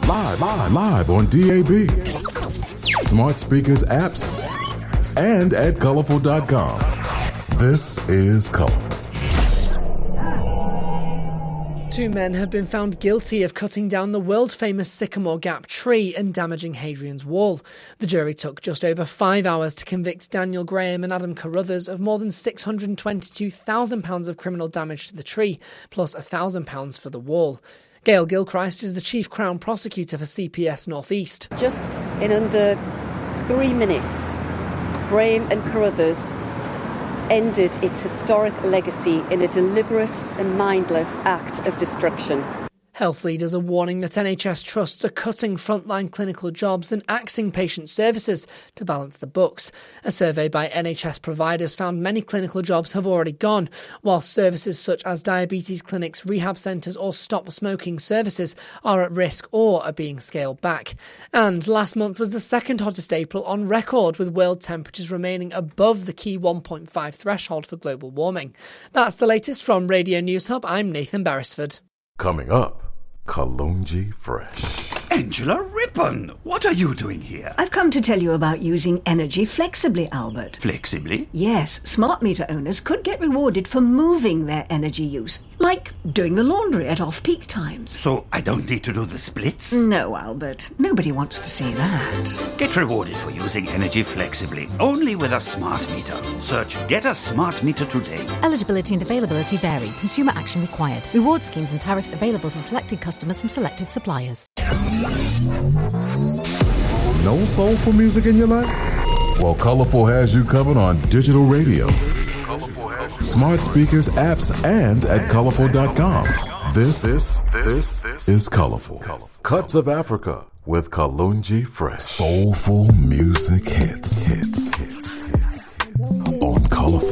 Live on DAB, smart speakers, apps, and at colorful.com. This is Colorful. Two men have been found guilty of cutting down the world-famous Sycamore Gap tree and damaging Hadrian's Wall. The jury took just over 5 hours to convict Daniel Graham and Adam Carruthers of more than £622,000 of criminal damage to the tree, plus £1,000 for the wall. Gail Gilchrist is the Chief Crown Prosecutor for CPS North East. Just in under 3 minutes, Graham and Carruthers ended its historic legacy in a deliberate and mindless act of destruction. Health leaders are warning that NHS trusts are cutting frontline clinical jobs and axing patient services to balance the books. A survey by NHS providers found many clinical jobs have already gone, while services such as diabetes clinics, rehab centres or stop smoking services are at risk or are being scaled back. And last month was the second hottest April on record, with world temperatures remaining above the key 1.5 threshold for global warming. That's the latest from Radio News Hub. I'm Nathan Beresford. Coming up, Kalonji Fresh. Angela Rippon, what are you doing here? I've come to tell you about using energy flexibly, Albert. Flexibly? Yes, smart meter owners could get rewarded for moving their energy use, like doing the laundry at off-peak times. So I don't need to do the splits? No, Albert. Nobody wants to see that. Get rewarded for using energy flexibly, only with a smart meter. Search Get a Smart Meter today. Eligibility and availability vary. Consumer action required. Reward schemes and tariffs available to selected customers from selected suppliers. No soulful music in your life? Well, Colorful has you covered on digital radio, smart speakers, apps, and at colorful.com. This is Colorful. Cuts of Africa with Kalonji Fresh. Soulful music hits. On Colorful.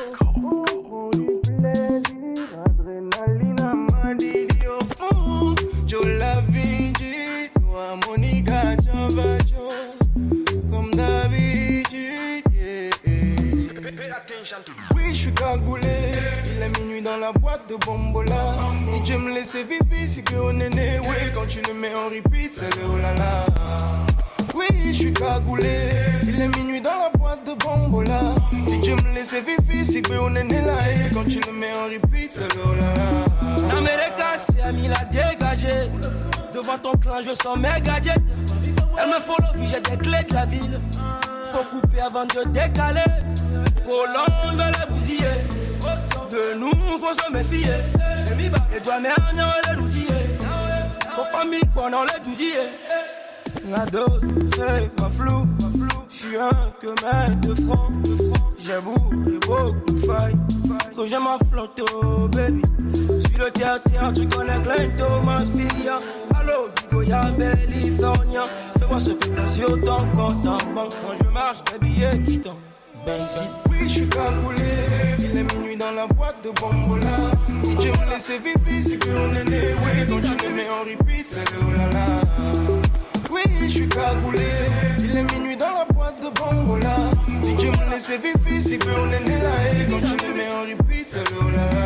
Oui, je suis cagoulé, il est minuit dans la boîte de Bombola. Et Dieu me laisse vivre ici que on est né. Oui, quand tu le mets en repeat, c'est le oh là là. Oui, je suis cagoulé, il est minuit dans la boîte de Bombola. Et Dieu me laisse vivre ici que on est né là. Et quand tu le mais en repeat, c'est le oh là là. L'Amérique, c'est Ami l'a dégagé. Devant ton clan, je sens mes gadgets. Elle me follow, j'ai des clés de la ville. Faut couper avant de décaler. Hollande veut les bousiller. De nous, faut se méfier. Les douaniers, on les routiller. Faut pas m'y prendre, on les doudiller. La dose, c'est pas flou. J'suis un que mec de front. J'ai beaucoup de failles. Que j'aime ma flotte, oh baby. Suis le théâtre, tu connais Clinton, ma fille. Allo, Digo, y'a California. Je vois ce que t'as sur ton compte en banque. Quand je marche, des billets qui tombent. Oui, je suis cagoulé, il est minuit dans la boîte de Bombola. Et Dieu me laisse vivre ici que on est né. Oui, quand tu le mets en repeat, c'est le oh là là. Oui, je suis cagoulé, il est minuit dans la boîte de Bombola. Et Dieu me laisse vivre ici que on est né là. Et quand tu le mets en repeat, c'est le oh là là.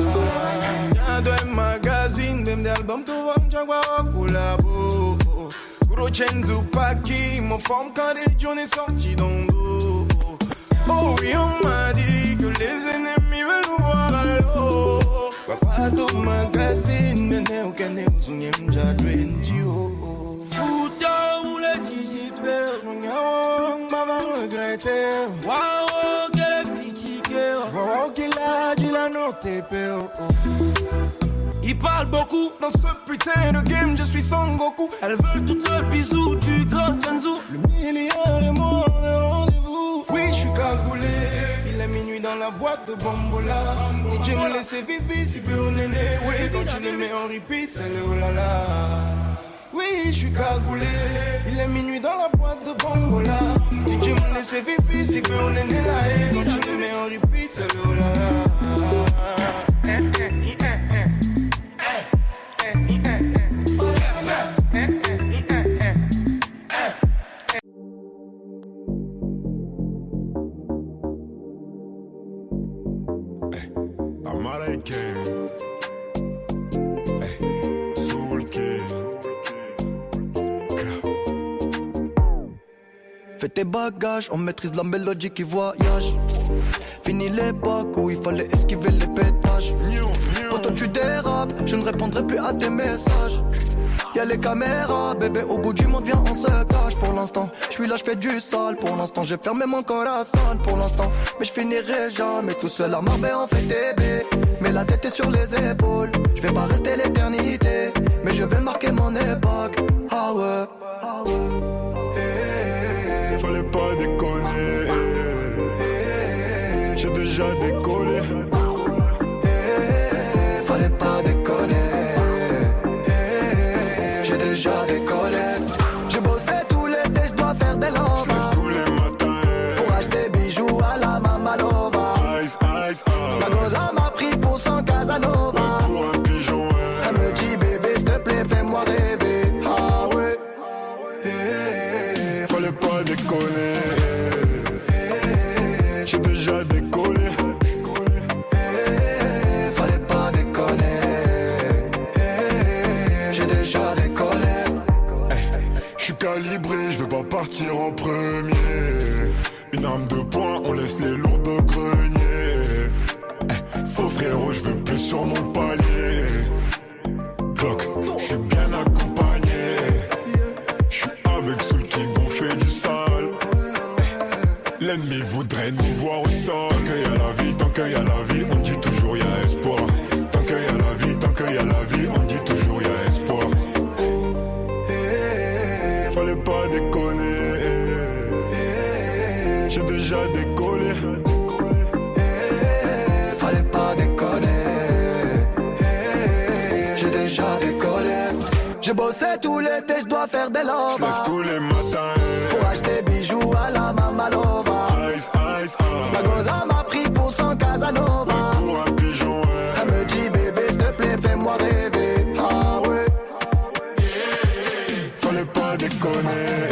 Y'a deux magazines, même des albums, tout va m'jagwa au collabo. Gros Chenzu Paki, mon forme quand les journées sortis d'Ondo. Oh oui, on m'a dit que les ennemis veulent nous voir à l'eau. Papa tout magazine, mais n'est aucun souvenir j'adresse Dieu. Fouta ou le titiper, nous n'avons pas regretté. Waouh, qu'elle est critiquée. Waouh, qu'il a dit la note père. Il parle beaucoup dans ce putain de game, je suis Son Goku. Elles veulent tout le bisou du grand Tenzu. Le milliard est mort, le rendez-vous. Oui, je suis cagoulé, il est minuit dans la boîte de Bombola. Et Dieu me laisse vivre ici que on est né. Oui, quand tu le mets en repeat, c'est le oh là là. Oui, je suis cagoulé, il est minuit dans la boîte de Bombola. Et Dieu me laisse vivre ici que on est né là. Et quand tu le mets en repeat, c'est le oh là là. Amara King, Soul King, Fais tes bagages, on maîtrise la mélodie qui voyage. Fini l'époque où il fallait esquiver les pétages. Quand tu dérapes, je ne répondrai plus à tes messages. Y'a les caméras, bébé, au bout du monde, viens, on se cache. Pour l'instant, je suis là, je fais du sale. Pour l'instant, j'ai fermé mon corazon. Pour l'instant, mais je finirai jamais tout seul à Marbella, on fait bébé. Mais la tête est sur les épaules. Je vais pas rester l'éternité, mais je vais marquer mon époque. Ah ouais. Fallait pas déconner. J'ai déjà décollé. Fallait pas déconner. J'ai déjà décollé. J'ai bossé tout l'été, je dois faire des lovas. J'lève tous les matins pour acheter bijoux à la Mamalova. Ice, ice, Ma goza m'a pris pour son Casanova. Pour un pigeon, Elle me dit bébé, s'il te plaît, fais-moi rêver. Ah ouais. Fallait pas déconner. J'ai déjà décollé. Fallait pas déconner. J'ai déjà décollé. J'suis calibré, j'vais pas partir en premier. Une arme de poing, on laisse les lourds de grenier. Faux frérot, j'veux plus sur mon palier. Glock, j'suis bien accompagné. J'suis avec Soul King, on fait du sale. L'ennemi voudrait nous voir au sol. Tant qu'il y a la vie, tant qu'il y a la vie, on dit toujours y a espoir. Tant qu'il y a la vie, tant qu'il y a la vie, on dit toujours y a espoir. Fallait pas déconner. J'ai déjà décollé. Fallait pas déconner. J'ai déjà décollé. J'ai bossé tout l'été, je dois faire des lovas. J'lève tous les matins pour acheter bijoux à la Mamalova. Ice, ice, Ma goza m'a pris pour son Casanova. pour un pigeon, Elle me dit bébé, s'il te plaît, fais-moi rêver. Ah ouais. Fallait pas déconner.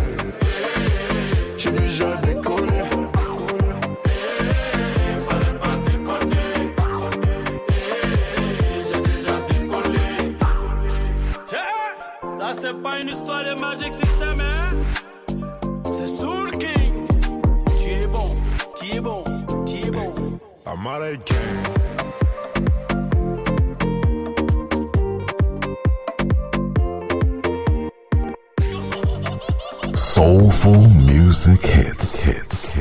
J'ai déjà décollé. Fallait pas déconner. J'ai déjà décollé. Ça c'est pas une histoire de Magic System, hein? C'est Soul King. Tu es bon, tu es bon, tu es bon. Américain. Soulful music hits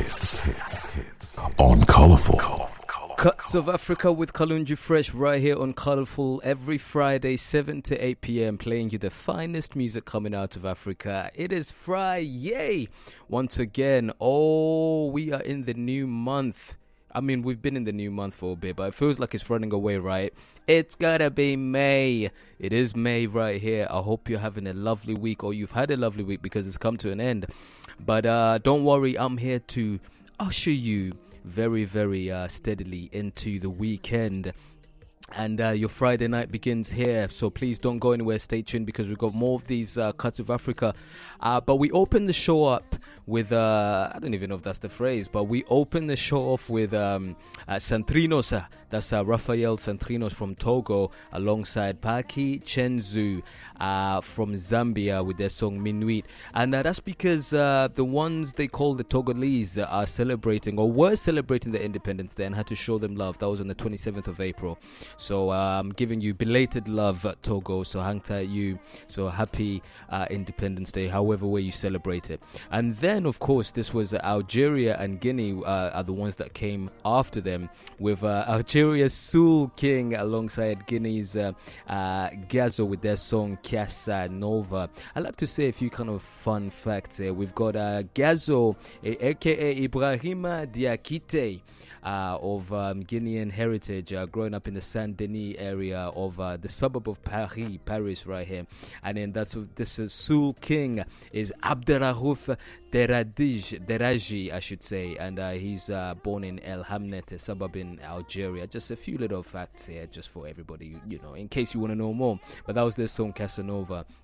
on Colorful. Cuts of Africa with Kalunji Fresh right here on Colorful every Friday 7 to 8 p.m. playing you the finest music coming out of Africa. It is Friday once again. Oh, we are in the new month. I mean, we've been in the new month for a bit, but it feels like it's running away, right? It's gotta be May. It is May right here. I hope you're having a lovely week, or you've had a lovely week because it's come to an end. But don't worry, I'm here to usher you very, very steadily into the weekend. And your Friday night begins here, so please don't go anywhere. Stay tuned because we've got more of these Cuts of Africa. But we open the show up with, I don't even know if that's the phrase, but we open the show off with Santrinos. That's Rafael Santrinos from Togo alongside Paki Chenzu from Zambia with their song Minuit. And that's because the ones they call the Togolese are celebrating or were celebrating their Independence Day and had to show them love. That was on the 27th of April. So I'm giving you belated love, Togo. So hang tight, you. So happy Independence Day, however way you celebrate it. And then, of course, this was Algeria and Guinea are the ones that came after them with Algeria's Soul King alongside Guinea's Gazo with their song Casa Nova. I like to say a few kind of fun facts here. We've got Gazo, aka Ibrahima Diakite, of Guinean heritage, growing up in the Saint-Denis area of the suburb of Paris right here. And then this is Soul King is Abderraouf Deraji, I should say, and he's born in El Hamnet, a suburb in Algeria. Just a few little facts here, just for everybody, you know, in case you want to know more. But that was their song Casanova.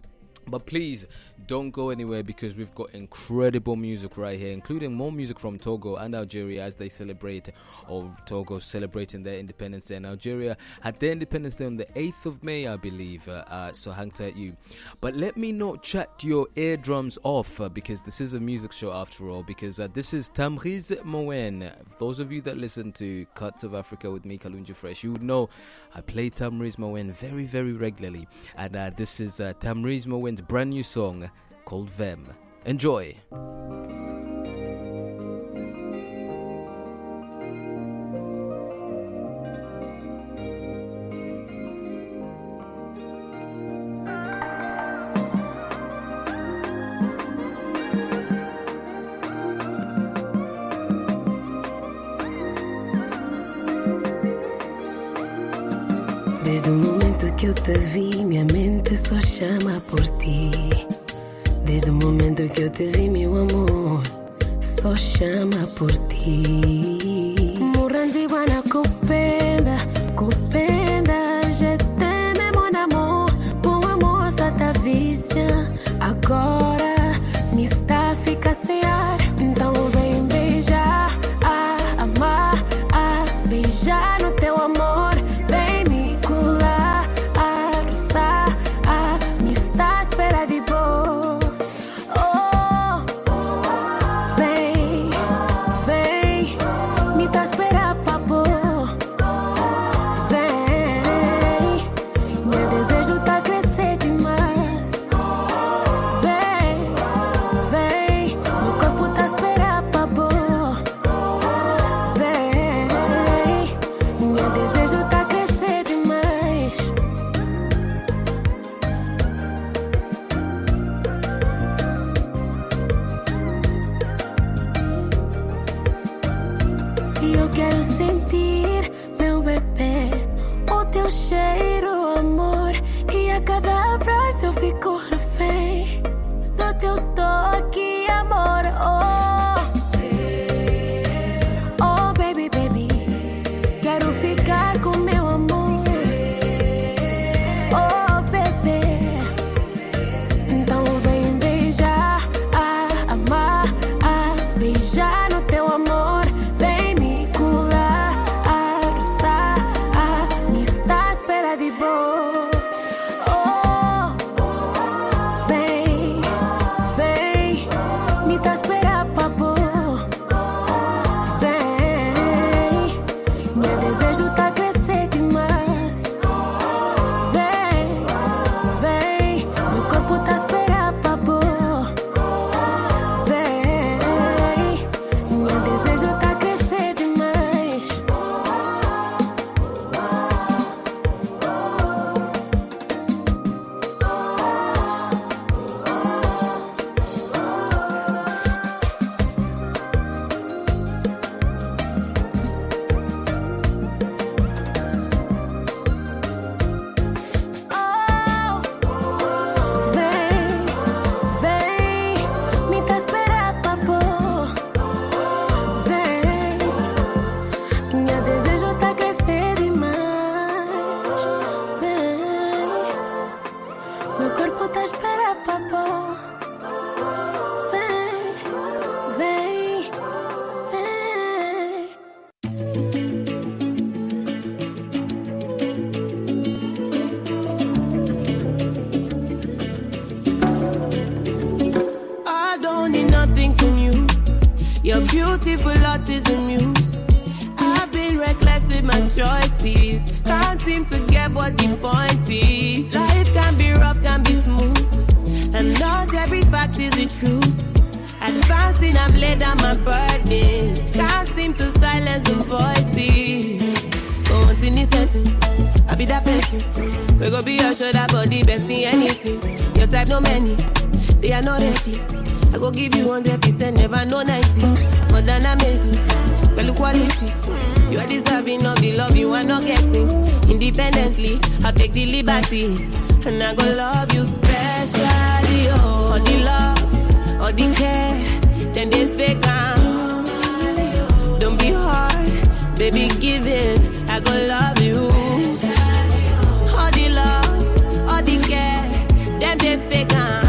But please don't go anywhere, because we've got incredible music right here, including more music from Togo and Algeria as they celebrate, or Togo celebrating their Independence Day, and Algeria had their Independence Day on the 8th of May, I believe. So hang tight, you. But let me not chat your eardrums off, because this is a music show after all, because this is Tamriz Moen. Those of you that listen to Cuts of Africa with me, Kalunji Fresh, you would know I play Tamriz Moen very, very regularly. And this is Tamriz Moen's brand new song called Vem. Enjoy. Desde o momento que eu te vi, minha mente só chama por ti. Desde o momento que eu te vi, meu amor, só chama por ti. Morandi wana kupenda, kupenda, je t'aime mon amour, bom amor só tá vícia. Agora me está a ficar sem ar, então vem beijar, amar, beijar no teu amor. Vem me colar, roçar, me está à espera de boa. Oh, vem, vem, me está à espera pra boa. Vem, meu desejo tá a crescer demais. Vem, vem, meu corpo tá a esperar pra boa. Vem, meu desejo tá a crescer demais. E eu quero sentir, meu bebê, o teu cheiro, amor. E a cada abraço eu fico refém do teu toque, amor. Oh, baby, baby, quero ficar com meu amor. Oh, bebê, então vem beijar, amar, beijar no teu amor. Vem me colar, roçar, me está à espera de boa. Oh, vem, vem, me está à espera pra boa. Vem, meu desejo tá a crescer demais. Vem, vem, meu corpo tá a esperar pra boa. Vem, meu desejo tá a crescer demais. Oh, vem, vem, me tá a esperar pra boa. Vem, meu desejo tá a crescer demais. Vem, meu corpo tá a esperar pra boa. Vem, vem, vem. I don't need nothing from you. Your beautiful heart is the muse. I've been reckless with my choices. Can't seem to get what the point is. Life can be rough, can be smooth, and not every fact is the truth. Advancing, I've laid down my burdens. Can't seem to silence the voices. Going in this setting, I be that person. We go be your shoulder, body, best in anything. Your type, no many, they are not ready. I go give you 100%, never know 90. More than amazing, well quality. You are deserving of the love you are not getting. Independently, I'll take the liberty, and I go love you specially. Oh, all the love, all the care, then they fake out. Don't be hard, baby, give in. I go love you. All the love, all the care, then they fake out.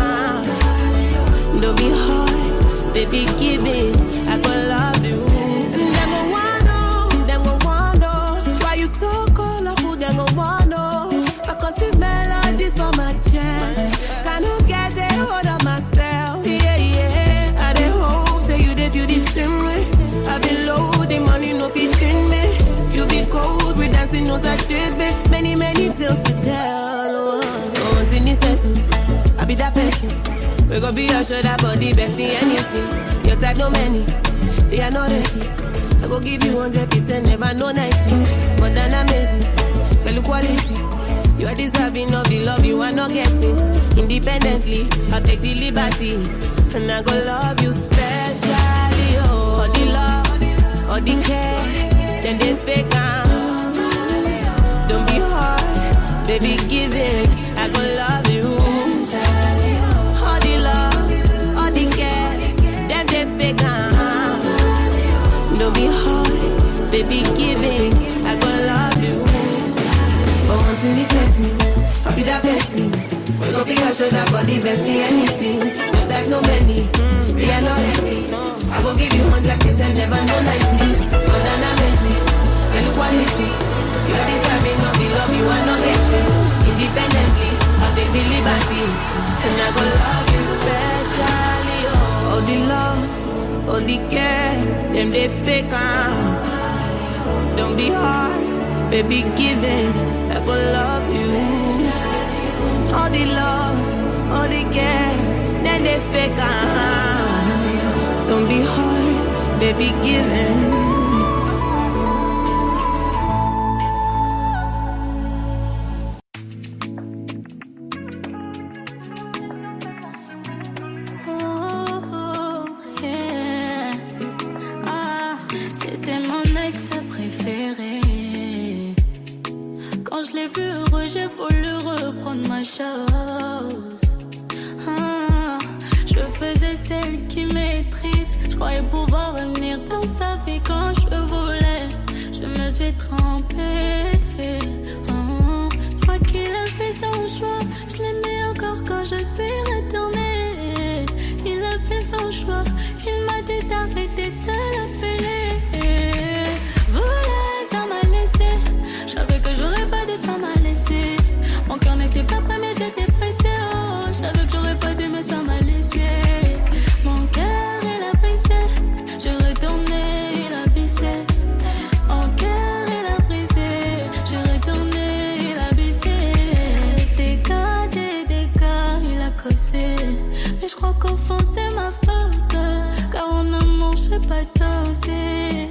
baby, give it. I gon' love you. Them gon' wanna, why you so colorful? Them gon' wanna, because the melodies for my chest. Cannot get the hold of myself. Yeah. I dey hope say you dey feel the same way. I been low, the money no fit in me. You be cold, we dancing no side baby. Many tales to tell. Oh, in this setting, I be that person. We gon' be your shoulder body, best in anything. Your type no many, they are not ready. I go give you 100%, never no 90. But then amazing, well quality. You are deserving of the love you are not getting. Independently, I'll take the liberty, and I go love you specially. Oh, all the love, all the care, then they fake out. Don't be hard, baby, give it. I go love you. All the love, all the care, then they fake out. Don't be hard, baby, give it. I go love you. But once in this setting, I'll be that person. We gon' be your shoulder, body, best me anything. No type, no many, we are not ready. I gon' give you 100%, never no 90. But then amazing, well quality. You are deserving of the love you are not getting. Independently, I'll take the liberty, and I gon' love you specially. Oh, all the love, all the care, them they fake out. Don't be hard, baby, give it. I gon' love you. All the love, all the care, then they fake out. Don't be hard, baby, give it. J'ai voulu reprendre ma chose. Je faisais celle qui maîtrise. Je croyais pouvoir revenir dans sa vie quand je voulais. Je me suis trompée. Je crois qu'il a fait son choix. Je l'aimais encore quand je suis retournée. Il a fait son choix. Il m'a dit d'arrêter de l'appeler. Voulait ça m'a laissé. Je savais que j'aurais pas de ça m'a laissé. Mon cœur n'était pas prêt mais j'étais pressée. Oh, je savais que j'aurais pas dû mais ça m'a laissé. Mon cœur il a brisé. Je retournais, il a baissé. Mon cœur il a brisé. Je retournais, il a baissé. Des dégâts, il a causé. Mais je crois qu'au fond c'est ma faute. Car en amour je sais pas doser.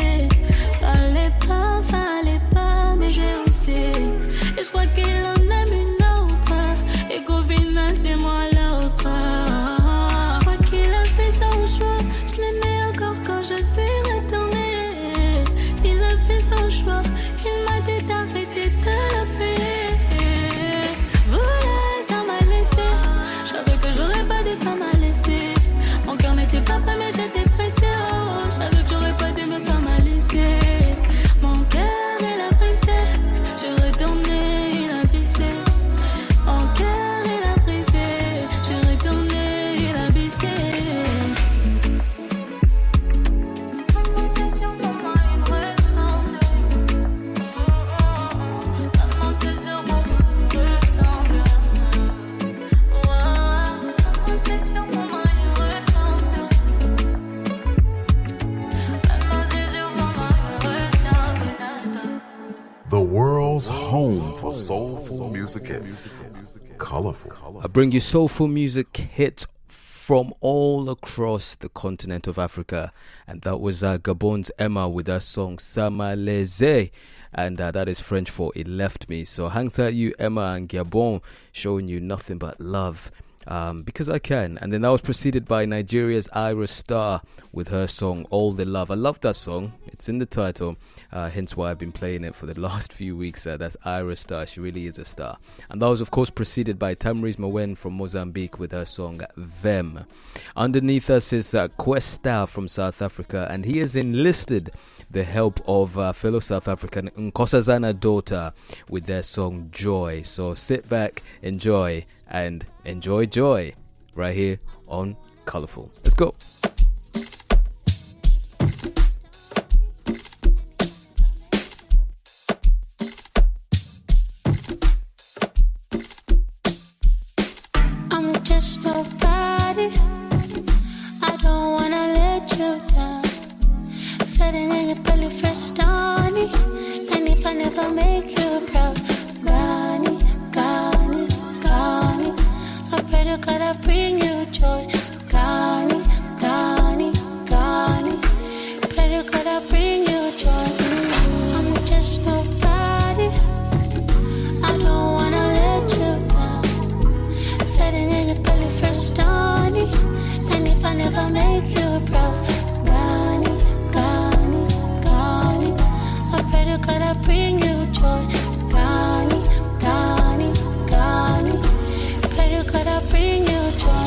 Fallait pas, mais j'ai osé. Et je crois qu'il en aime une autre. Et qu'au final, c'est moi l'autre. Je crois qu'il a fait son choix. Je l'aimais encore quand je suis retournée. Il a fait son choix. Il m'a dit d'arrêter de l'appeler. Voulait, ça m'a laissé. Je savais que j'aurais pas dû, ça m'a laissé. Mon cœur n'était pas prêt, mais j'étais pressée. Oh, je savais que j'aurais pas dû, mais ça m'a laissé. Mon cœur, il a brisé. Je retournais, il a baissé. Mon cœur, il a brisé. Je retournais, il a baissé. Maman, c'est sûr pour moi, il me ressemble. Maman, c'est sûr pour moi, il me ressemble. Maman, c'est sûr pour moi, il me ressemble. Maman, c'est sûr pour moi, il me ressemble. The world's home for soulful music hits. Colorful. I bring you soulful music hits from all across the continent of Africa. And that was Gabon's Emma with her song Sama Leze. And that is French for It Left Me. So hang tight, you Emma and Gabon, showing you nothing but love. Because I can. And then that was preceded by Nigeria's Ira Star with her song All the Love. I love that song. It's in the title. Hence why I've been playing it for the last few weeks. That's Ira Star. She really is a star. And that was, of course, preceded by Tamriz Mawen from Mozambique with her song Vem. Underneath us is Questa from South Africa, and he has enlisted the help of fellow South African Nkosazana Daughter with their song Joy. So sit back, enjoy, and enjoy joy right here on Colorful. Let's go. nobody. I don't wanna let you down. Fitting in your belly fresh stony. And if I never make you proud, Gani, Gani, Gani. I pray to God I bring you joy. Gani, Gani, Gani. Pray to God I bring you joy. I'm just nobody. I don't wanna let you down. Fitting in your belly fresh stony. And if I never make you proud, Gani, Gani, Gani. I pray to God I bring you joy. Gani, Gani, Gani. Pray to God I bring you joy.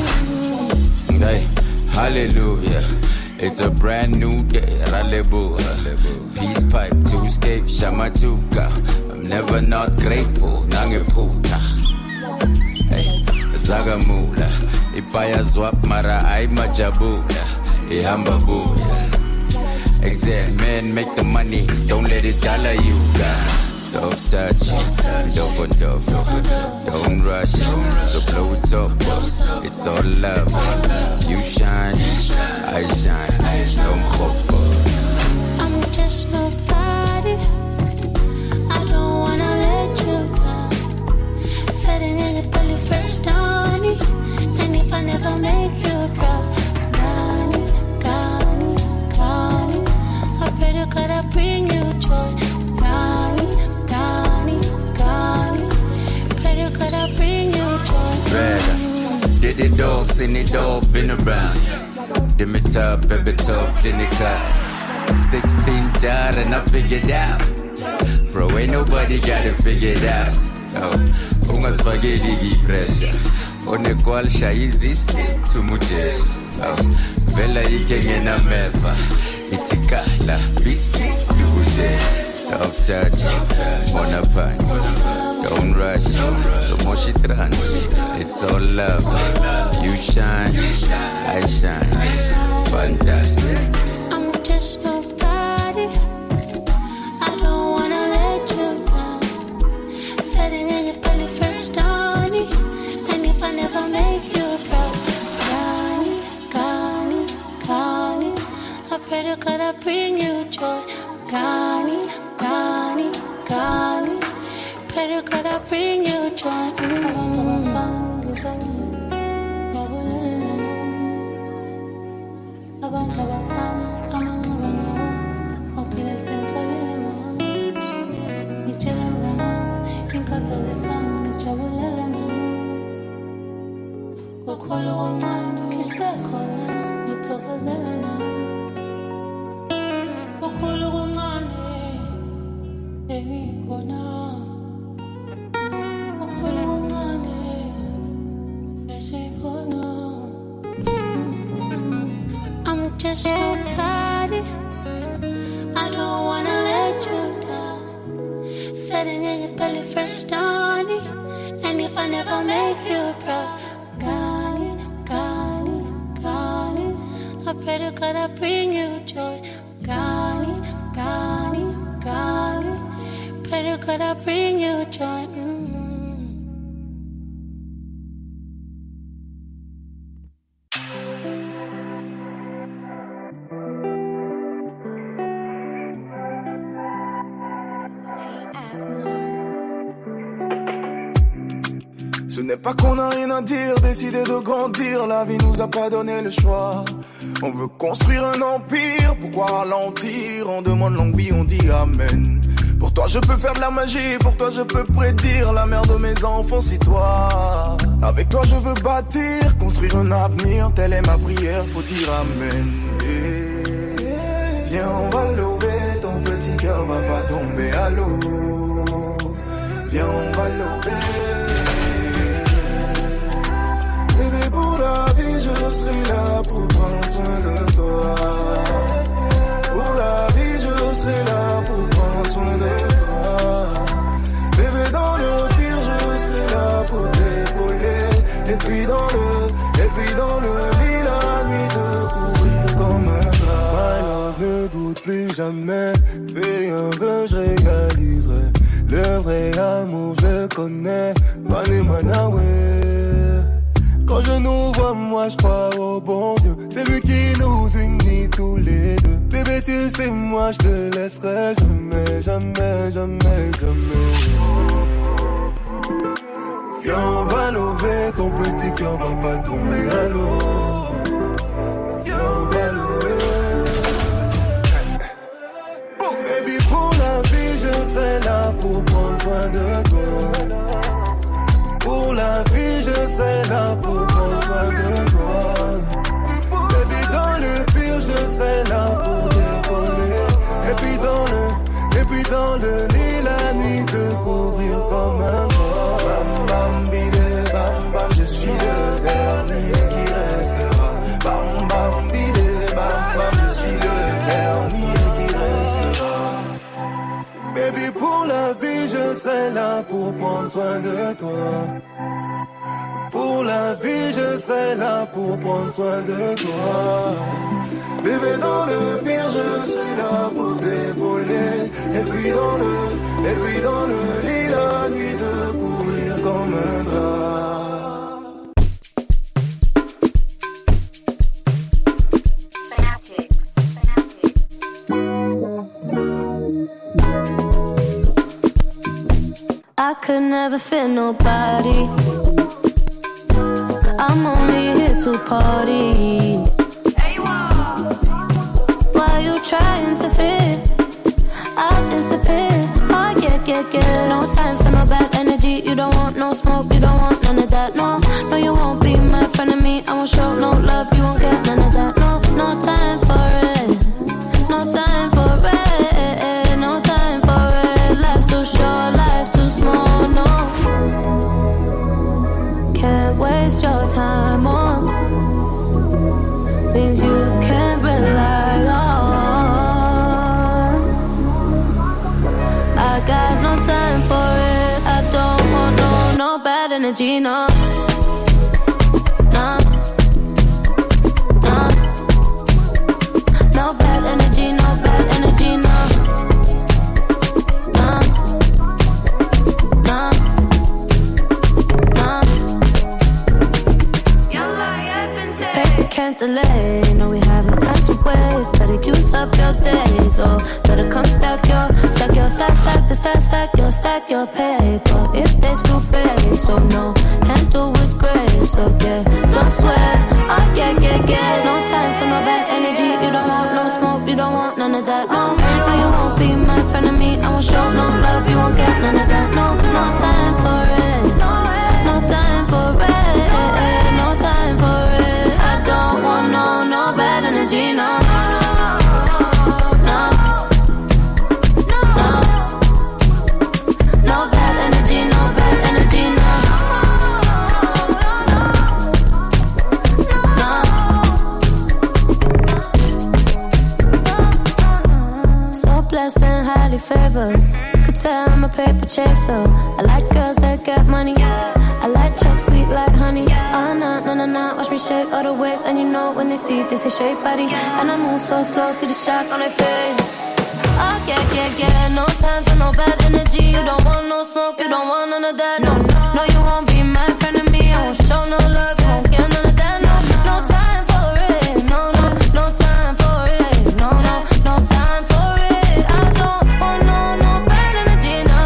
Hey, hallelujah. It's a brand new day. Ralebu. Peace pipe to escape Shamatuka. I'm never not grateful. Nangepuka. Hey, Zagamula. Ipaya swap mara ay majabula. Ihambabuya. Exam man, make the money. Don't let it dollar you. Soft touch, dove on dove. Don't rush, so blow it up, boss. It's all love. You shine, I shine. Don't hope. I'm just nobody. I don't wanna let you down. Fitting in your belly fresh stony. And if I never make you proud, Gani, Gani, Gani. I pray to God I bring you joy. Gani, Gani, Gani. Pray to God I bring you joy. Did it all, seen it all, been around. Dim it up, baby tough, clinical. 16 jar and I figured out. Bro, ain't nobody got it figured out. Oh, ungas spaghetti pressure. On a qual shaizis to mujes. Oh, Vela ikengena meva. Itikala, biscuit, duze. Soft touch, on a pants. Don't rush, so much it runs. It's all love. You shine, I shine. Fantastic. I'm just nobody. I don't wanna let you down. Fitting in your belly fresh stony. And if I never make you proud, Gani, Gani, Gani. I pray to God I bring you joy. Gani, Gani, Gani. Pray to God I bring you joy. I'm just nobody. I don't wanna let you down. Fitting in your belly fresh stony. And if I never make you proud, Gani, Gani, Gani. I pray to God I bring you joy. Gani, Gani, Gani. Pray to God I bring you joy. Ce n'est pas qu'on a rien à dire, décider de grandir, la vie nous a pas donné le choix. On veut construire un empire, pourquoi ralentir? On demande longue vie, on dit amen. Pour toi je peux faire de la magie, pour toi je peux prédire la mère de mes enfants, c'est toi. Avec toi je veux bâtir, construire un avenir, telle est ma prière, faut dire amen. Viens on va lever, ton petit cœur va pas tomber à l'eau. Viens on va lever. Pour la vie, je serai là pour prendre soin de toi. Pour la vie, je serai là pour prendre soin de toi. Bébé, dans le pire, je serai là pour t'épauler. Et puis dans le lit, la nuit, te couvrir comme un drap. My love, ne doute plus jamais. Fais un vœu, je réaliserai. Le vrai amour, je connais. Vanema Nawe. Quand je nous vois, moi je crois au bon Dieu. C'est lui qui nous unit tous les deux. Bébé, tu sais, moi je te laisserai jamais, jamais, jamais, jamais. Viens, on va lever, ton petit cœur va pas tomber à l'eau. Viens, on va lever. Baby, pour la vie, je serai là pour prendre soin de toi. Pour la vie, je serai là pour prendre soin de toi. Baby, dans le pire, je serai là pour t'épauler. Et puis dans le lit, la nuit, te couvrir comme un mort. Bam, bam, bide, bam, bam, je suis le dernier qui restera. Bam, bam, bide, bam, bam, je suis le dernier qui restera. Baby, pour la vie, je serai là pour prendre soin de toi. Pour la vie, je serai là pour prendre soin de toi. Bébé, dans le pire, je serai là pour t'épauler. Et puis dans le lit, la nuit, te couvrir comme un drap. I could never fit nobody. I'm only here to party. Why you trying to fit? I'll disappear. Oh yeah. No time for no bad energy. You don't want no smoke, you don't want none of that. No, you won't be my friend of me. I won't show no love, you won't get none of that. No time for it. No time for it. No time for it. Life's too short, life's too small. No, can't waste your time on things you can't rely on. I got no time for it. I don't want no bad energy, no. No bad energy, no bad energy, no. Paper can't delay. No, we have no time to waste. Better use up your days, or better come stack your paper. If they screw face, so no, handle with grace. So yeah, don't sweat. Oh yeah. No time for no bad energy. You don't want no smoke, you don't want none of that. No, you won't be my friend of me. I won't show no love, you won't get none of that. No time for it. No time for it. No time for it. I don't want no bad energy, no. No bad energy, no bad energy, no. So blessed and highly favored. Could tell I'm a paper chaser. I like girls that get money. I like checks sweet like honey. Oh no, watch me shake all the ways. And you know when they see this, they shake body. And I move so slow, see the shock on their face. Oh yeah. No time for no bad energy. You don't want no smoke, you don't want none of that. No, you won't be my friend of me. I won't show no love, you won't get none of that. No time for it. No time for it. No time for it. I don't want no bad energy. No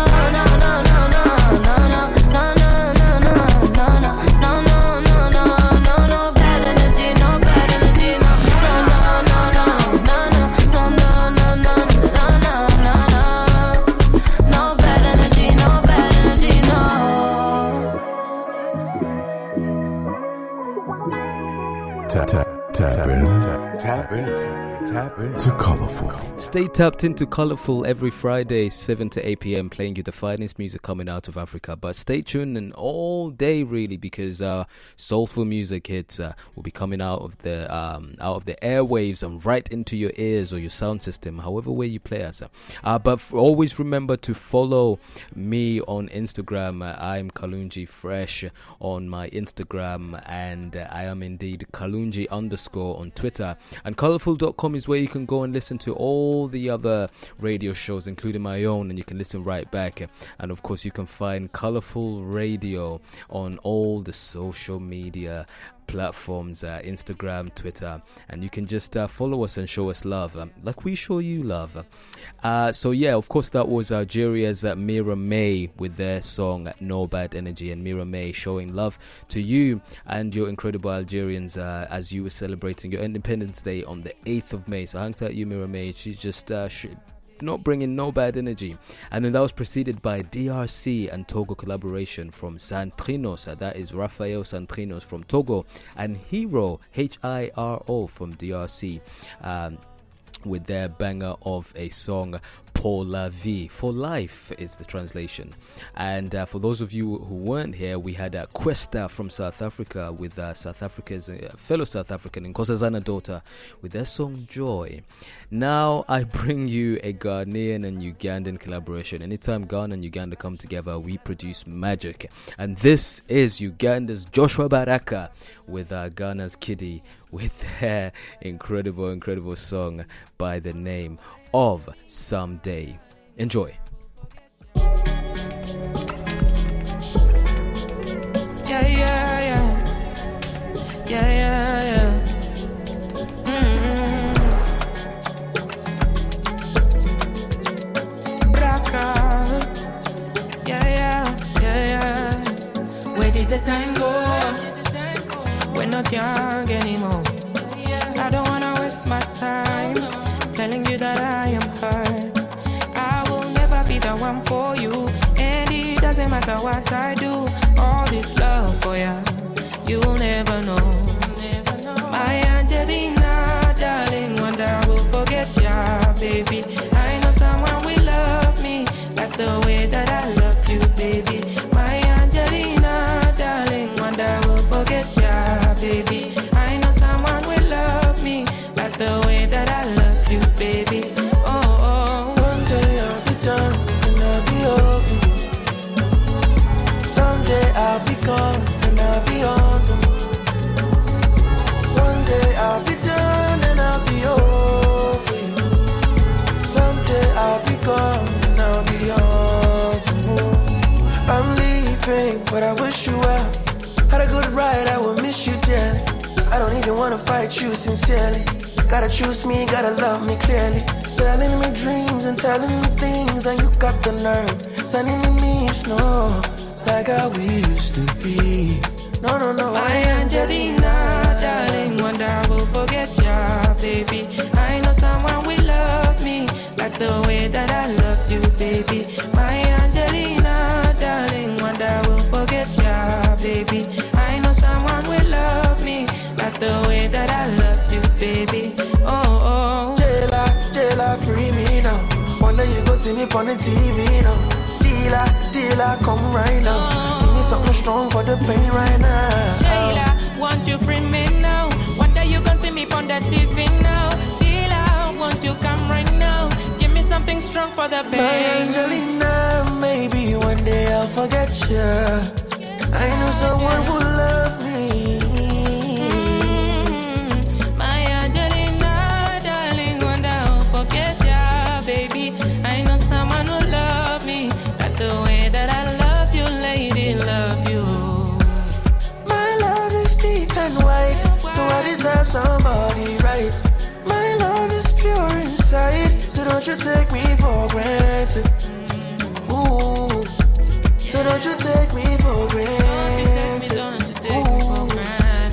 bad energy, no bad energy, no. No bad energy, no bad energy, no. Tap in to Colorful. Stay tapped into Colorful every Friday, 7 to 8 p.m, playing you the finest music coming out of Africa. But stay tuned and all day, really, because soulful music hits will be coming out of the airwaves and right into your ears or your sound system, however way you play us. But always remember to follow me on Instagram. I'm Kalunji Fresh on my Instagram, and I am indeed Kalunji_. _on Twitter. And colourful.com is where you can go and listen to all the other radio shows, including my own, and you can listen right back. And of course, you can find Colourful Radio on all the social media platforms, Instagram, Twitter, and you can just follow us and show us love, like we show you love. So yeah, of course, that was Algeria's Mira May with their song No Bad Energy, and Mira May showing love to you and your incredible Algerians as you were celebrating your Independence Day on the 8th of May. So hang tight, you Mira May. She's just not bringing no bad energy. And then that was preceded by DRC and Togo collaboration from Santrinos, that is Rafael Santrinos from Togo, and Hiro, Hiro from DRC, with their banger of a song, Pour la vie, for life is the translation. And for those of you who weren't here, we had Questa from South Africa with South Africa's fellow South African Nkosazana daughter with their song Joy. Now I bring you a Ghanaian and Ugandan collaboration. Anytime Ghana and Uganda come together, we produce magic. And this is Uganda's Joshua Baraka with Ghana's Kiddy with their incredible song by the name of Someday. Enjoy. Yeah. Braka. Yeah. Where did the time go? We're not young anymore. I don't wanna waste my time telling you that I am hurt. I will never be the one for you, and it doesn't matter what I do. All this love for ya, you will never know. My Angelina, darling, one day I will forget ya, baby. I know someone will love me like the way that I loved you, baby. My Angelina, darling, one day I will forget ya, baby. I know someone will love me like the way that I loved you, baby. Oh. One day I'll be done and I'll be over you. Someday I'll be gone and I'll be on the move. One day I'll be done and I'll be over you. Someday I'll be gone and I'll be on the move. I'm leaving, but I wish you well. Had a good ride, I will miss you dearly. I don't even wanna fight you sincerely. Gotta choose me, gotta love me clearly. Selling me dreams and telling me things, and you got the nerve sending me memes, no, like how we used to be. No. My Angelina, darling, one day I will forget ya, baby. I know someone will love me like the way that I loved you, baby. My Angelina, darling, one day I will forget ya, baby. I know someone will love me like the way that I loved you, baby. Oh. Jailer, free me now. One day you go see me on the TV now. Dealer, come right now. Give me something strong for the pain right now. Jailer, won't you free me now? One day you gon' see me on the TV now. Dealer, won't you come right now? Give me something strong for the pain. My Angelina, maybe one day I'll forget you. I know someone will love me. My Angelina, darling, one day I'll forget ya, baby. I know someone will love me like the way that I loved you, lady, loved you. My love is deep and wide, so I deserve somebody right. My love is pure inside, so don't you take me for granted. Ooh, so don't you take me for granted. Don't you take me for granted.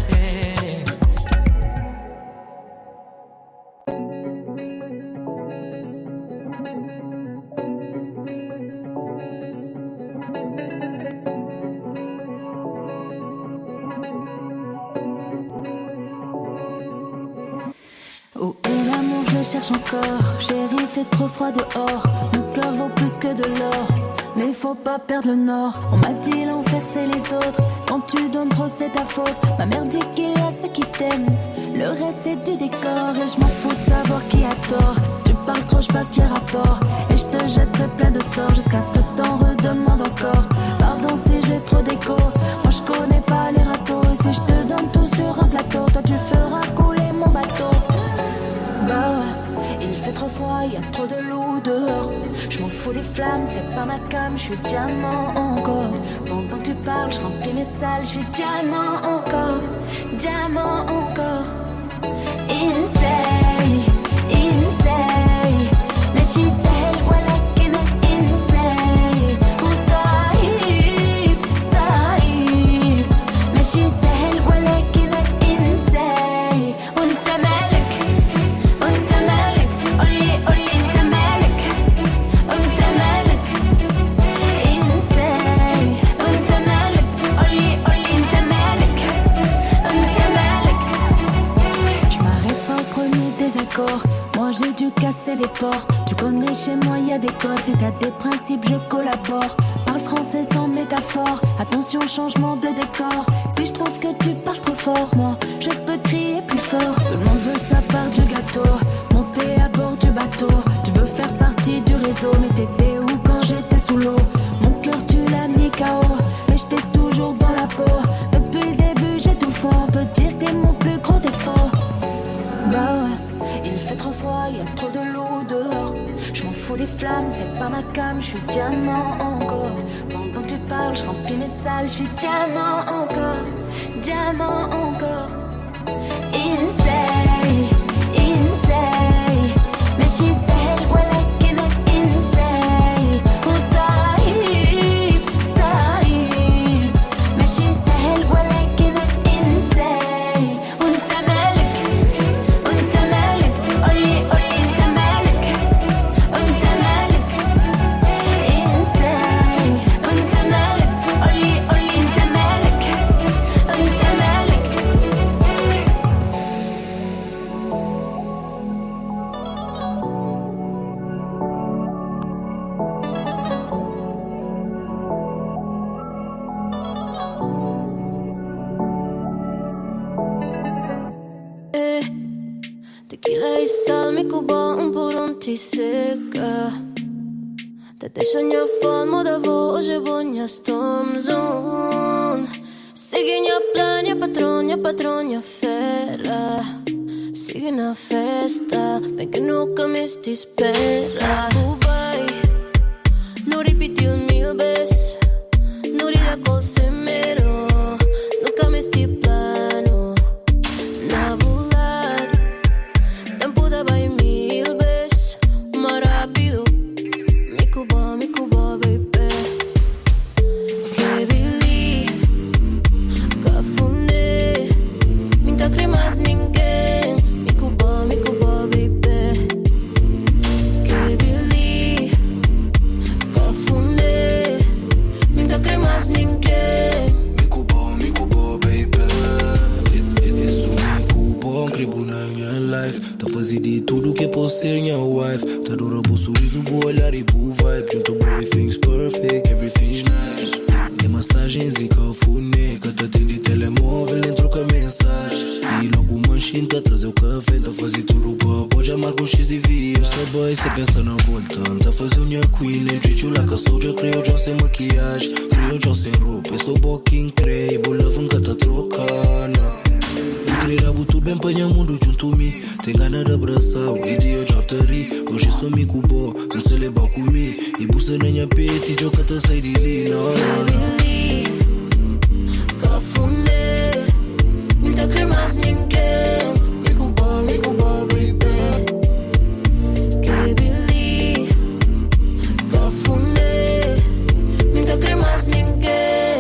Où est l'amour, je cherche encore. Chérie, il fait trop froid dehors. Mon cœur vaut plus que de l'or, mais faut pas perdre le nord. On m'a dit l'enfer c'est les autres. Quand tu donnes trop c'est ta faute. Ma mère dit qu'il y a ceux qui t'aiment, le reste c'est du décor. Et je m'en fous de savoir qui a tort. Tu parles trop, je passe les rapports, et je te jetterai plein de sorts jusqu'à ce que t'en redemande encore. Pardon si j'ai trop d'écho, moi je connais pas les râteaux. Et si je te donne tout sur un plateau, toi tu feras couler dehors. Je m'en fous des flammes, c'est pas ma cam, je suis diamant encore. Pendant que tu parles, je remplis mes salles, je suis diamant encore. Diamant encore. Insane, insane. ماشي سهل ولكن insane. وصعيب صعيب. ماشي سهل ولكن insane. وانت مالك وانت مالك. قولي قولي انت مالك وانت مالك. insane. وانت مالك. قولي قولي انت مالك وانت مالك. Je m'arrête pas au premier désaccord. Moi j'ai dû casser des portes. Tu connais chez moi y'a des codes. Si t'as des principes je collabore. Parle français sans métaphore. Attention changement de décor. Si je trouve que tu parles trop fort, moi je peux crier plus fort. Tout le monde veut sa part du gâteau. Monter à bord du bateau. Tu veux faire partie du réseau. Mais t'étais où quand j'étais sous l'eau? Mon cœur tu l'as mis KO. Mais j'étais toujours dans la peau. Depuis le début j'ai tout faux. On peut dire que t'es mon plus gros défaut. Bah ouais, il fait trop froid, y a trop de l'eau dehors. Je m'en fous des flammes, c'est pas ma cam, je suis diamant encore. Pendant que tu parles, je remplis mes salles, je suis diamant encore. Diamant encore. Insane, insane. ماشي سهل ولكن insane. وصعيب صعيب. ماشي سهل ولكن insane. وانت مالك وانت مالك. قولي قولي انت مالك وانت مالك. insane. وانت مالك. قولي قولي انت مالك وانت مالك. Tequila y sal, mi Cuba un por un ti seca. Te deixanha fama da voz, je bonha stomzon. Seguinha plania, patronia fera. Sigue na festa, bem que nunca me espera. Dubai, não repetiu 1000 vezes. Não iria com semero, nunca me plano. Na volar, tempo da vai 1000 vezes. Mais rápido, mi Cuba, baby. Que Billy, Cafuné, nunca crê mais ninguém. Mi Cuba, baby. Que Billy, Cafuné, nunca crê mais ninguém. Mi Cuba, baby. Isso, mi Cuba, incrível na minha life. Tá fazendo de tudo que posso ser minha wife. Tá dura pro sorriso, boa olhar e boa vibe. Junto everything's perfect, everything's nice. Tem massagens e cafuné. Cata tem de telemóvel, nem troca mensagem. E logo o manchinho tá trazer o café. Tá fazendo tudo pra pode amar com X de via. Sabe, cê pensa na volta. Tá fazendo minha queen, nem treat you like a soldier. Creio já sem maquiagem, creio já sem roupa. Eu sou boquinho, creio, love nunca tá trocando. Querer tudo bem pra minha mundo junto a mim. Tem ganas de abraçar, o dia já te ri. Hoje sou mi Cuba, não se leva comigo. E busca na minha pete, e joga tá sair de ali. Cafuné, nunca crê mais ninguém. Mi Cuba, baby. Que Billy, Cafuné, nunca crê mais ninguém.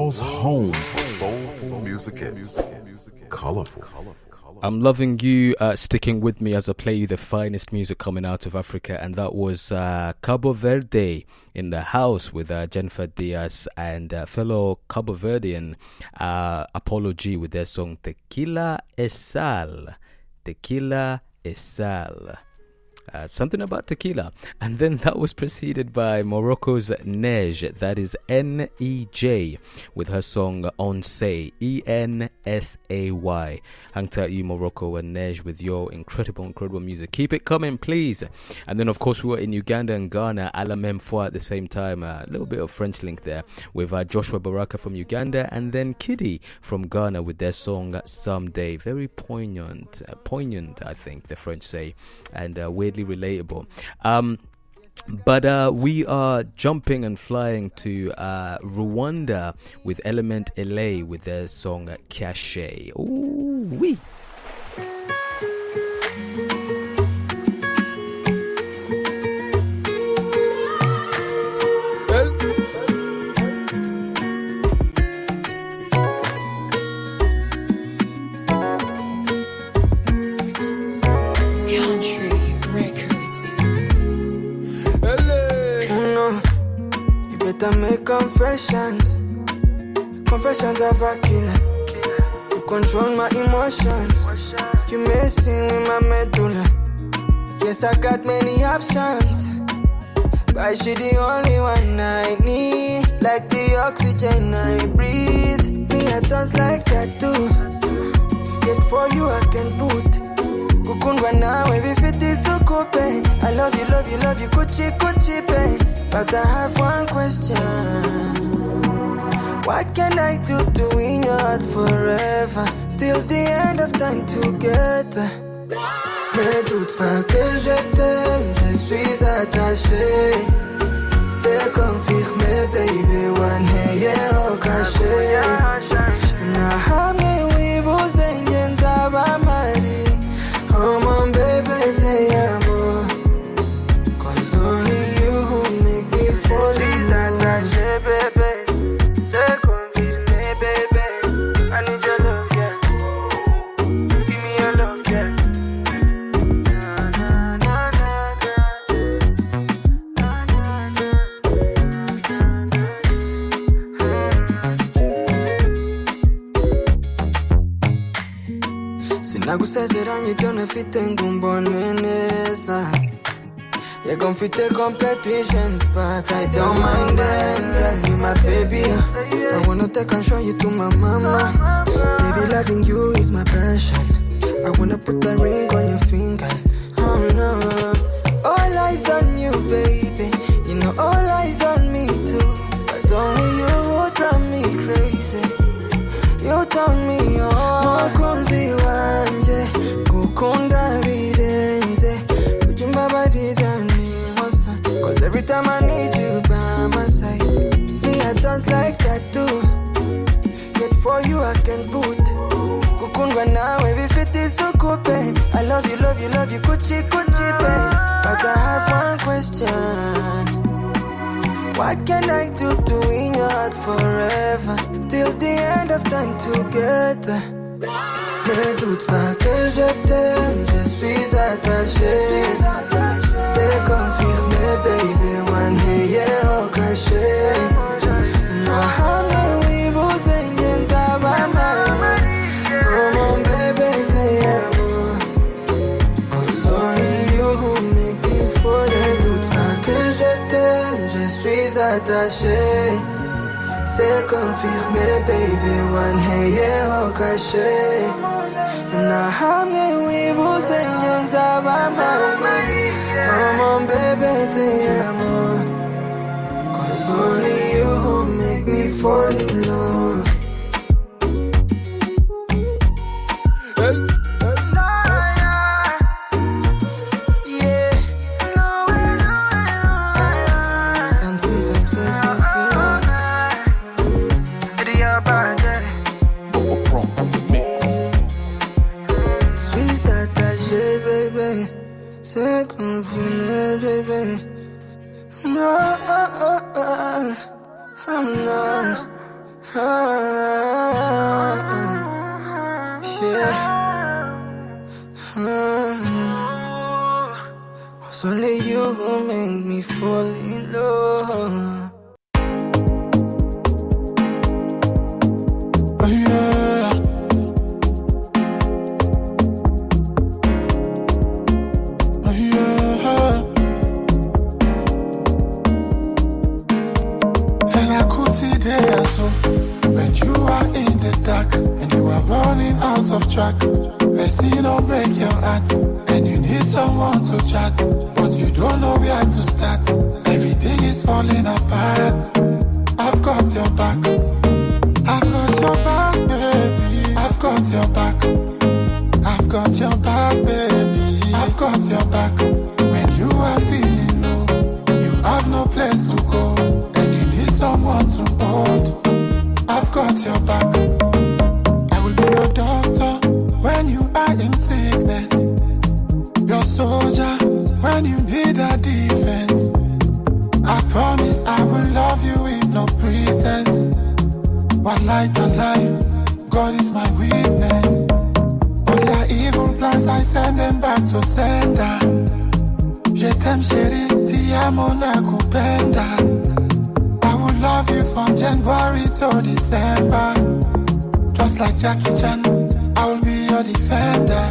world's home for soulful music hits. Colorful. I'm loving you sticking with me as I play you the finest music coming out of Africa, and that was Cabo Verde in the house with Jennifer Diaz and fellow Cabo Verdean Apollo G with their song Tequila es Sal. Tequila es Sal. Something about tequila. And then that was preceded by Morocco's Nej, that is N-E-J, with her song Ensay, E-N-S-A-Y. Hang tight, you Morocco and Nej, with your incredible music. Keep it coming, please. And then, of course, we were in Uganda and Ghana, à la même fois at the same time. A little bit of French link there with Joshua Baraka from Uganda and then Kiddy from Ghana with their song Someday. Very poignant, I think the French say, and weirdly relatable. But we are jumping and flying to Rwanda with Element LA with their song Cache. Ooh wee. Make confessions of a killer. You control my emotions. You messing with my medulla. Yes, I got many options, but she the only one I need. Like the oxygen I breathe. Me, I don't like that too. Yet for you I can put Kukundwa nawe vifiti sukupe. I love you, kuchi pe. But I have one question. What can I do to win your heart forever? Till the end of time together. Ne doute pas que je t'aime, je suis attaché. C'est confirmé, baby, one hey au cachet. Na hamwe wibuze ngenza bamari. Oh mon bébé, te amo. Cause only you who make me fall in love. Baby, c'est confirmé, baby. I need your love, yeah. Give me your love, yeah. Sinagusezeranye ibyo nafite ngo umboneneza. You're gon' fit the competitions, but I don't mind them. Yeah, you my baby. I wanna take and show you to my mama. Baby, loving you is my passion. I wanna put a ring on your finger. Oh no, all eyes on you, baby. You know all eyes on me too. But only you who drive me crazy. You turn me on. Mokozi wanje, kukunda birenze. Kujumba badidani. Cause every time I need you by my side. Me, I don't like that too. Yet for you I can put Kukundwa nawe vifiti sukupe. I love you, kuchi pe. But I have one question. What can I do to win your heart forever? Till the end of time together. Ne doute pas que je t'aime, je suis attaché. C'est confirmé, baby, one hey au cachet. Na hame wibuze ngenza bamari. Oh mon bébé, te amo. Cause only you who make me fall. Ne doute pas que je t'aime, je suis attaché. C'est confirmé, baby, one hey au cachet. Na hame wibuze ngenza bamari. Oh mon bébé, te amo. Cause only you who make me fall in love. C'est confirmé, baby. No, It's only you who make me fall in love. Oh yeah. Oh yeah. Fela Kuti there so when you are in the dark and you are running out of track. Person don't break your heart and you need someone to chat, but you don't know where to start. Everything is falling apart. I've got your back. I've got your back, baby. I've got your back. I've got your back, baby. I've got your back. When you are feeling low, you have no place to go, and you need someone to hold. I've got your back. I will be your doctor when you are in sickness, your soldier when you need a defense. I promise I will love you with no pretense. One like a lie, God is my witness. All their evil plans, I send them back to sender. Je t'aime chérie, ti amo nakupenda. I will love you from January to December. Just like Jackie Chan, I will be your defender.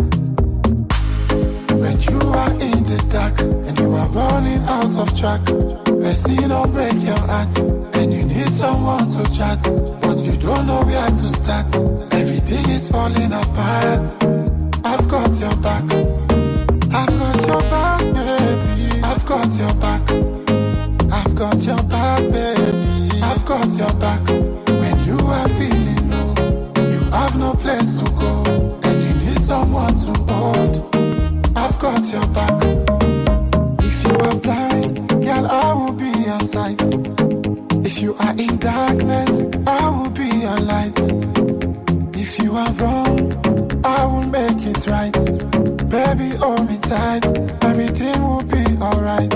When you are in the dark and you are running out of track, person don't break your heart and you need someone to chat, but you don't know where to start. Everything is falling apart. I've got your back. I've got your back, baby. I've got your back. I've got your back, baby. I've got your back. When you are feeling low, you have no place to go, and you need someone to hold. I've got your back. If you are blind, girl, I will be your sight. If you are in darkness, I will be your light. If you are wrong, I will make it right. Baby, hold me tight, everything will be alright.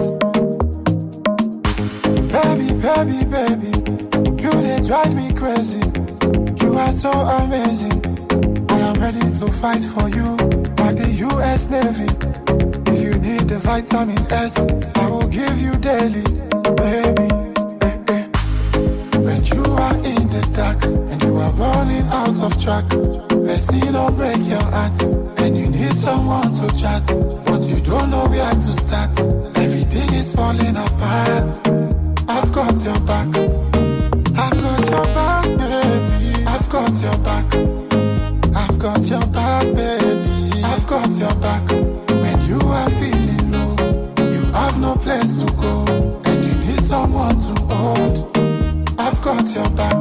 Baby, baby, baby, you they drive me crazy. You are so amazing. I am ready to fight for you, like the US Navy. If you need the vitamin S, I will give you daily, baby. When you are in the dark and you are running out of track, person don't break your heart and you need someone to chat, but you don't know where to start. Everything is falling apart. I've got your back. I've got your back, baby. I've got your back. I've got your back, baby. I've got your back. When you are feeling low, you have no place to go, and you need someone to hold. I've got your back.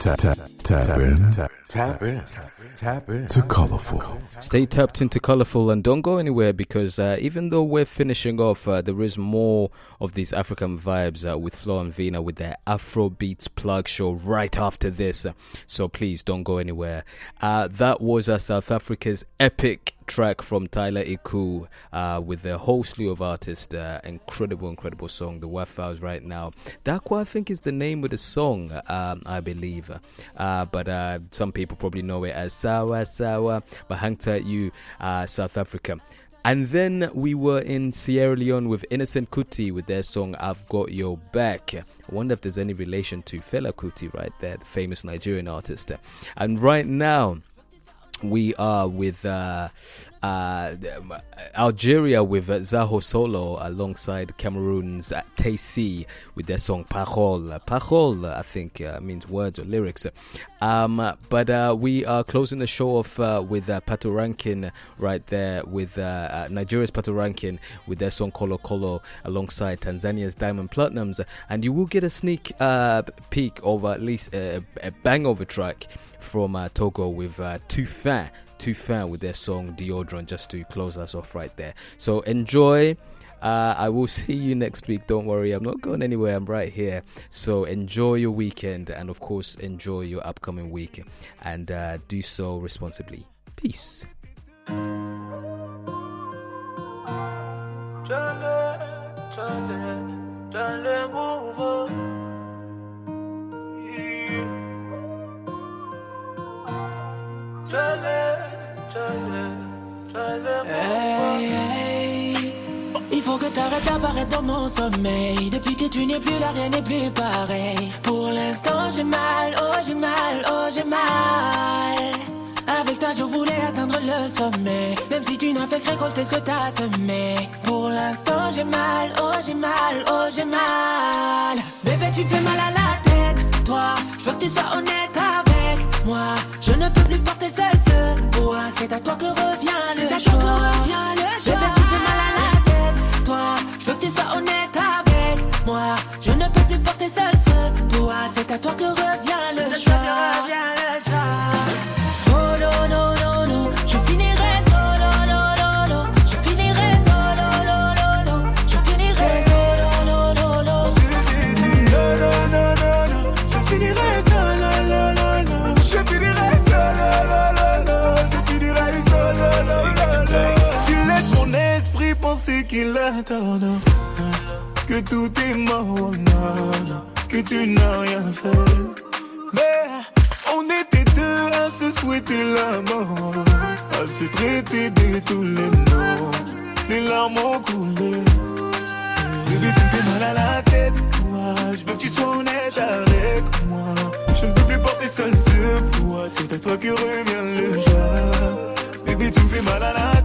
Tap in to Colorful. Stay tapped into Colorful and don't go anywhere, because even though we're finishing off, there is more of these African vibes with Flo and Vina with their Afrobeats plug show right after this. So please don't go anywhere. That was South Africa's epic track from Tyler Iku with a whole slew of artists. Incredible song, The Waffles right now. Dakwa, I think, is the name of the song, I believe. But some people probably know it as Sawa Sawa. But hang tight, you, South Africa. And then we were in Sierra Leone with Innocent Kuti with their song I've Got Your Back. I wonder if there's any relation to Fela Kuti right there, the famous Nigerian artist. And right now, we are with Algeria with Zaho Solo alongside Cameroon's Taysy with their song Parole. Parole, I think, means words or lyrics. But we are closing the show off with Pato Rankin right there, with Nigeria's Pato Rankin with their song Kolo Kolo alongside Tanzania's Diamond Platnumz. And you will get a sneak peek of at least a bang-over track from Togo with Toufin with their song Deodorant, just to close us off right there. So enjoy. I will see you next week. Don't worry, I'm not going anywhere. I'm right here. So enjoy your weekend, and of course enjoy your upcoming week, and do so responsibly. Peace. Hey, il faut que t'arrêtes d'apparaître dans mon sommeil. Depuis que tu n'es plus là, rien n'est plus pareil. Pour l'instant j'ai mal, oh j'ai mal, oh j'ai mal. Avec toi je voulais atteindre le sommet, même si tu n'as fait que récolter ce que t'as semé. Pour l'instant j'ai mal, oh j'ai mal, oh j'ai mal. Bébé tu fais mal à la tête, toi, je veux que tu sois honnête avec moi. Je ne peux plus porter seul ce poids, c'est à toi que revient le choix. Bébé tu fais mal à la tête, toi, je veux que tu sois honnête avec moi. Je ne peux plus porter seul ce poids, c'est à toi que revient le choix. C'est qu'il attend, que tout est mort, que tu n'as rien fait. Mais on était deux à se souhaiter la mort, à se traiter de tous les noms. Les larmes ont coulé. Bébé, tu me fais mal à la tête. Moi, je veux que tu sois honnête avec moi. Je ne peux plus porter seul ce poids. C'est à toi que revient le joie. Bébé, tu me fais mal à la tête.